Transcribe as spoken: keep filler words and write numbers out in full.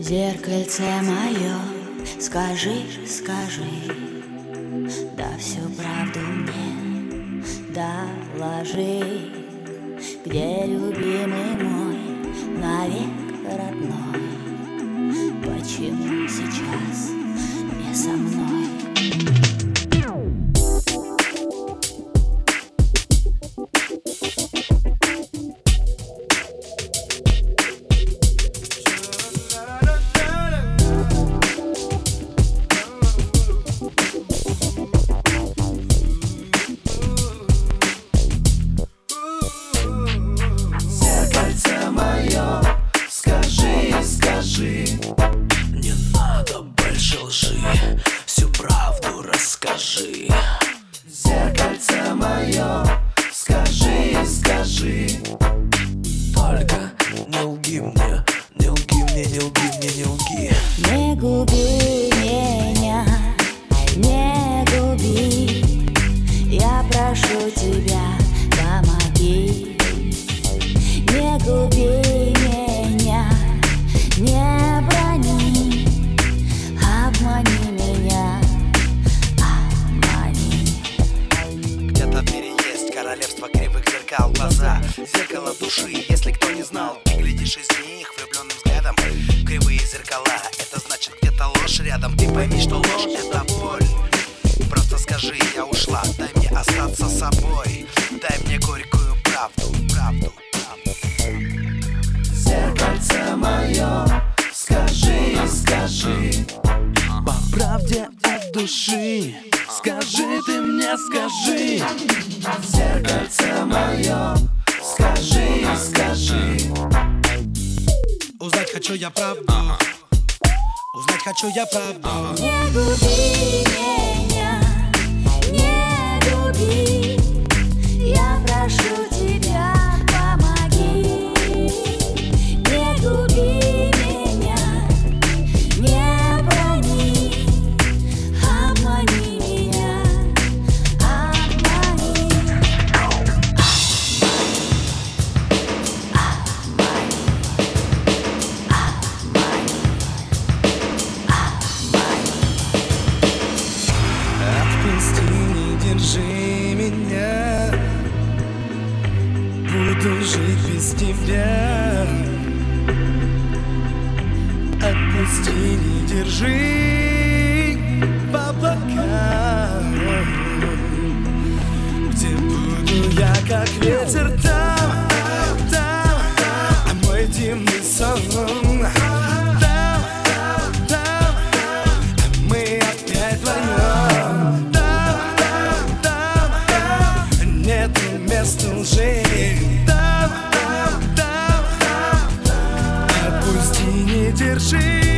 Зеркальце мое, скажи, скажи, да всю правду мне доложи, где любимый мой, навек родной, почему сейчас не со мной? Не надо больше лжи, всю правду расскажи. Зеркальце мое, скажи, скажи. Только не лги мне, не лги мне, не лги мне, не лги. Не губи меня, не губи, я прошу тебя, помоги. Не губи меня, не брони, обмани меня, обмани. Где-то в мире есть королевство кривых зеркал, глаза, зеркало души. Если кто не знал, ты глядишь из них влюбленным взглядом в кривые зеркала. Это значит, где-то ложь рядом. Ты пойми, что ложь — это боль. Просто скажи, я ушла, дай мне остаться собой. Дай мне горькую правду, правду, правду. Зеркальце мое, скажи, скажи. По правде от души, скажи ты мне, скажи. Зеркальце мое, скажи, скажи. Узнать хочу я правду, узнать хочу я правду. Не губи меня, не губи, я прошу тебя, помоги. Не губи меня, не брони, обмани меня, обмани. Отпусти, не держи меня, буду жить без тебя. Отпусти, не держи в облаках, где буду я как ветер там, там, а мой дивный сон. Там, там, а мы опять вдвоем. Там, там, там, нету места лжи. Там, там, там, отпусти, не держи.